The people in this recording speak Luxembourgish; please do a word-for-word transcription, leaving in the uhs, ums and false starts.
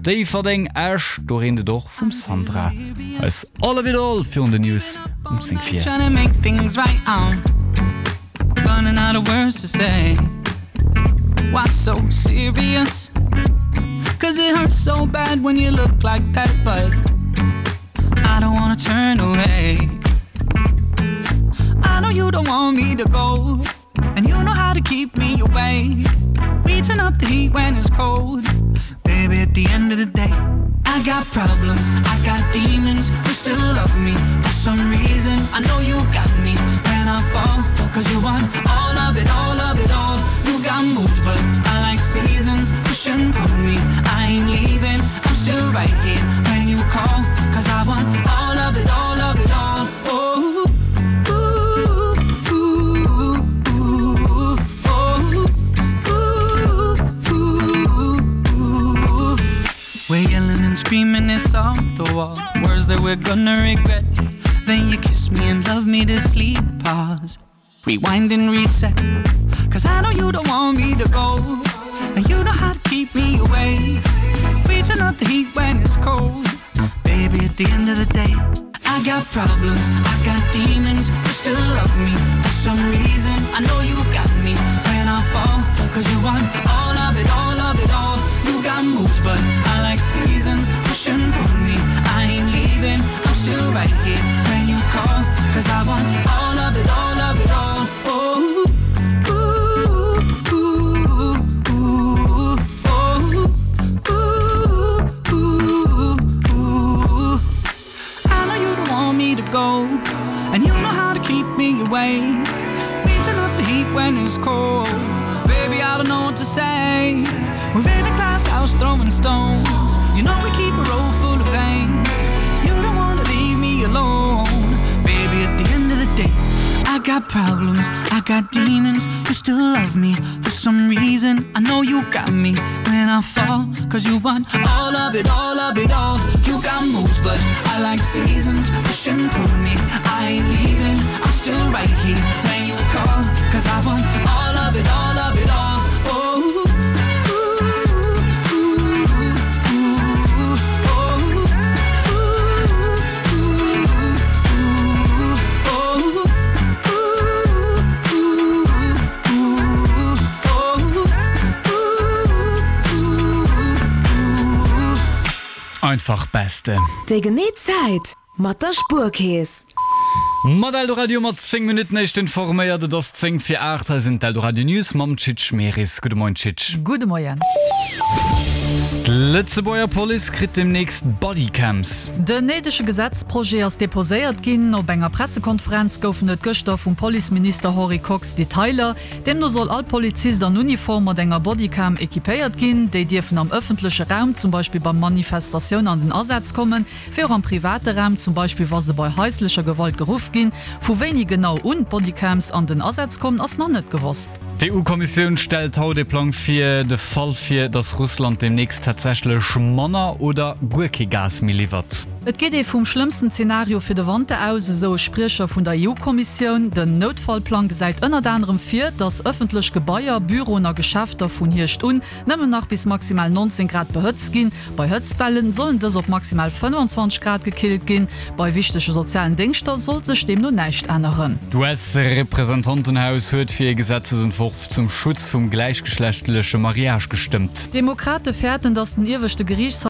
déi verdeng Äsch do rende doch vum Sandra. Als alle wieder all für de News um zehn vier. Running out of words to say. Why so serious? Cause it hurts so bad when you look like that, but I don't wanna turn away. I know you don't want me to go, and you know how to keep me awake. We turn up the heat when it's cold. Baby, at the end of the day, I got problems, I got demons. You still love me for some reason. I know you got me when I fall, cause you want all of it, all of it all. You got moves, but I like seasons. Push and pull me, I ain't leaving. I'm still right here when you call, cause I want all of it, all of it all. Oh, ooh, ooh, ooh, oh, ooh, ooh, ooh. We're yelling and screaming this off the wall. Words that we're gonna regret. Then you kiss me and love me to sleep. Pause, rewind and reset. Cause I know you don't want me to go, and you know how to keep me away. We turn up the heat when it's cold. Baby, at the end of the day, I got problems, I got demons. You still love me for some reason. I know you got me when I fall, cause you want all of it, all of it all. You got moves, but I like seasons. Push and pull me, I ain't leaving. I'm still right here when you call, cause I want all of it, all of it all. Oh, go, and you know how to keep me away. Beating up the heat when it's cold. Baby, I don't know what to say. We're in a glass house throwing stones. You know we keep a road full of pains. You don't wanna leave me alone. Baby, at the end of the day, I got problems, I got demons. You still love me for some reason. I know you got me when I fall, cause you want all of it, all of it all. You got moves, but I like seasons. Push and pull me, I ain't leaving. I'm still right here when you call, cause I want all of it, all of it all. Oh, einfach beste. De Genetzeit mat der Spurkäes. Modell Radio mat zehn Minuten nicht informiert, das zehn vier acht sind Teil Radio News. Mam Tschitsch Meris. Guten Morgen, Tschitsch. Guten Morgen. Letzteer Police krit demnächst Bodycams. De nedesche Gesetzprojekt ist deposiert ginn op enger Pressekonferenz goufen et Göster vum Polizeminister Harry Cox Detailer, dem no soll all Polizisten an Uniform mat enger Bodycam ekipéiert ginn, déi Dirfen am öffentliche Raum zum Beispiel beim Manifestation an den Ersatz kommen, fir am private Raum zum Beispiel was se bei häuslicher Gewalt gerufen gin, wo wenig genau und Bodycams an den Ersatz kommen ass noch net gewusst. Die E U-Kommission stellt haut de Plan fir de Fall fir, dass Russland demnächst tatsächlich Manner oder Gurkegas miliwert. Et geht e vum schlimmsten Szenario fir de Wande aus, so Sprecher vun der E U-Kommission. Den Notfallplan seit ënner anderem fir, dass öffentlich Gebäier, Büroner Geschäfter vun hircht un nëmmen nach bis maximal neunzehn Grad behëtzt gin. Bei Hötzwellen sollen das op maximal fünfundzwanzig Grad gekillt gin. Bei wichtige sozialen Denkster soll sech dem nur neicht ändern. Du U S-Repräsentantenhaus huet fir Gesetzesentwurf zum Schutz vum gleichgeschlechtliche Mariage gestimmt. Demokrate fährten, dass den irwischte Gerichtshof